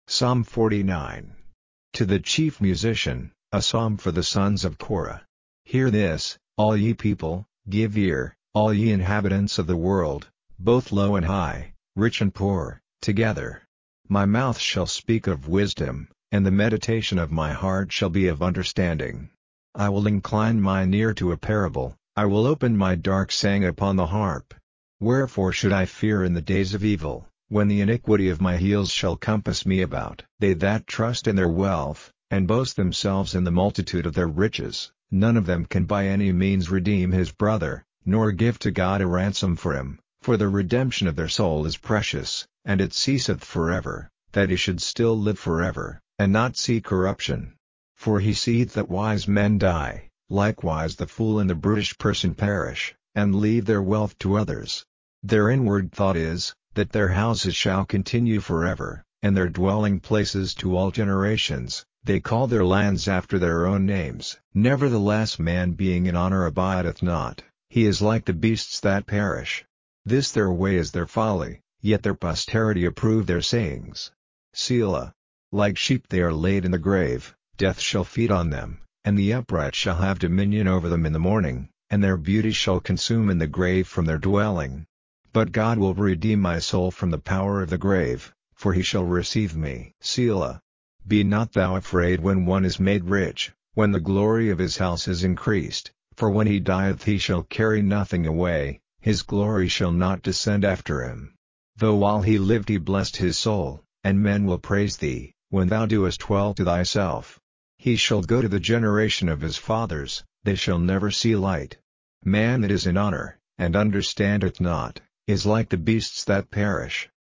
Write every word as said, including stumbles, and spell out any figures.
Psalm forty-nine. To the chief musician, a psalm for the sons of Korah. Hear this, all ye people, give ear, all ye inhabitants of the world, both low and high, rich and poor, together. My mouth shall speak of wisdom, and the meditation of my heart shall be of understanding. I will incline mine ear to a parable, I will open my dark saying upon the harp. Wherefore should I fear in the days of evil, when the iniquity of my heels shall compass me about? They that trust in their wealth, and boast themselves in the multitude of their riches, none of them can by any means redeem his brother, nor give to God a ransom for him, for the redemption of their soul is precious, and it ceaseth forever, that he should still live forever, and not see corruption. For he seeth that wise men die, likewise the fool and the brutish person perish, and leave their wealth to others. Their inward thought is, that their houses shall continue forever, and their dwelling places to all generations. They call their lands after their own names. Nevertheless man being in honor abideth not, he is like the beasts that perish. This their way is their folly, yet their posterity approve their sayings. Selah. Like sheep they are laid in the grave, death shall feed on them, and the upright shall have dominion over them in the morning, and their beauty shall consume in the grave from their dwelling. But God will redeem my soul from the power of the grave, for he shall receive me. Selah. Be not thou afraid when one is made rich, when the glory of his house is increased, for when he dieth he shall carry nothing away, his glory shall not descend after him. Though while he lived he blessed his soul, and men will praise thee, when thou doest well to thyself. He shall go to the generation of his fathers, they shall never see light. Man that is in honor, and understandeth not, is like the beasts that perish.